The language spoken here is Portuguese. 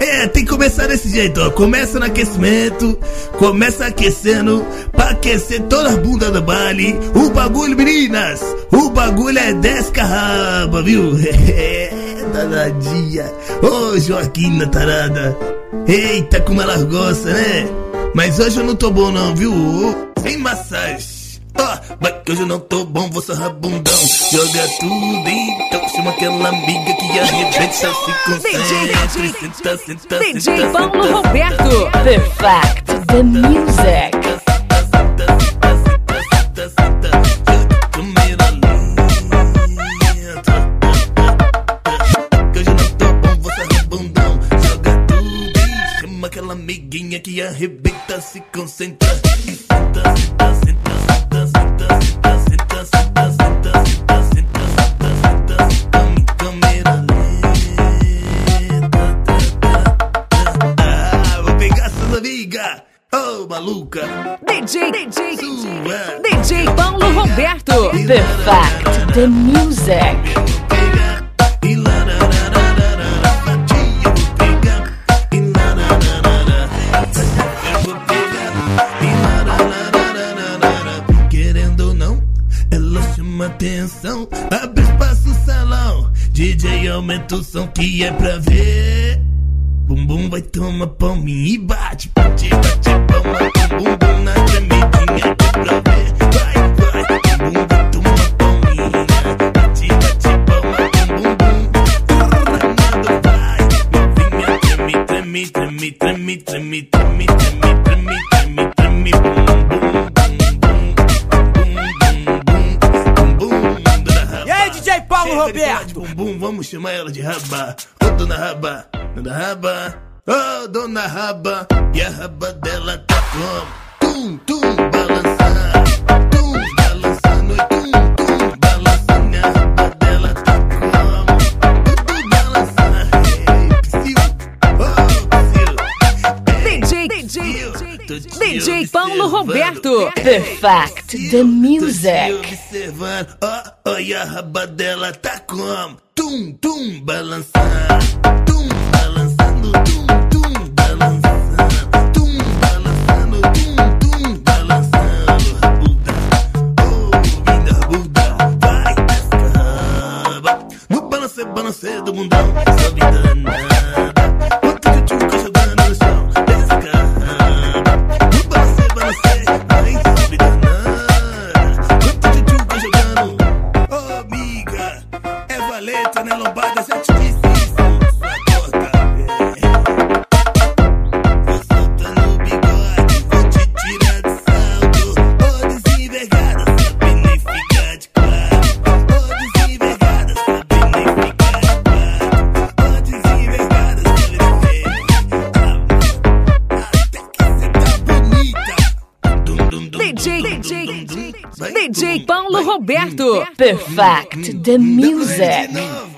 Tem que começar desse jeito, ó. Começa no aquecimento, começa aquecendo, pra aquecer toda a bunda do baile. O bagulho, meninas, o bagulho é 10 carraba, viu? Danadinha. Ô, Joaquina tarada. Eita, como ela gosta, né? Mas hoje eu não tô bom não, viu? Sem massagem. Vai que hoje eu não tô bom, vou sarrar bundão. Joga tudo então, chama aquela amiga que arrebenta, se concentra. DJ Paulo Roberto, Perfect the Music. Aquela amiguinha que arrebenta, se concentra. Vou pegar suas amigas, ô maluca. DJ Paulo Roberto, Perfect the Music. Atenção, abre espaço no salão. DJ aumenta o som que é pra ver. Bumbum vai tomar palminha e bate, bate, bate palma. Bumbum na tremidinha que é pra ver. Vai, bumbum vai tomar palminha. Bate, bate palma, bumbum. Ramando vai. Novinha treme, treme, treme, treme, treme, treme, treme, treme, treme, treme, bumbum. Paulo Roberto. Bumbum, vamos chamar ela de Raba. Ô, dona Raba, dona Raba, ô, dona Raba. E a raba dela tá como? Tum, tum, balançando. Tum, balançando, tum, tum, balançando. E a raba dela tá como? Tudo balançando. Psiu, DJ Paulo Roberto, Perfect the Music. Observando, ó, e a raba dela tá como? Tum, tum, balançando. Tum, balançando, tum, tum, balançando. Tum, balançando, tum, tum, balançando. Rabuda, oh, minha rabuda, vai pescava. No balancê do mundão, sobe danada. Quanto que o tio jogando no chão, descarraba. No balancê, vai sobe danada. Quanto que o tio jogando, oh, amiga, é valeta, né, lombada, já te disse isso, sua gorda, vou soltando o bigode, vou te tirar de saldo. Ô, desenvergada, sabe nem ficar de quatro. Ô, desenvergada, sabe nem ficar de quatro. Ô, desenvergada, sabe nem até que cê tá bonita. DJ Paulo Roberto, Perfect the Music.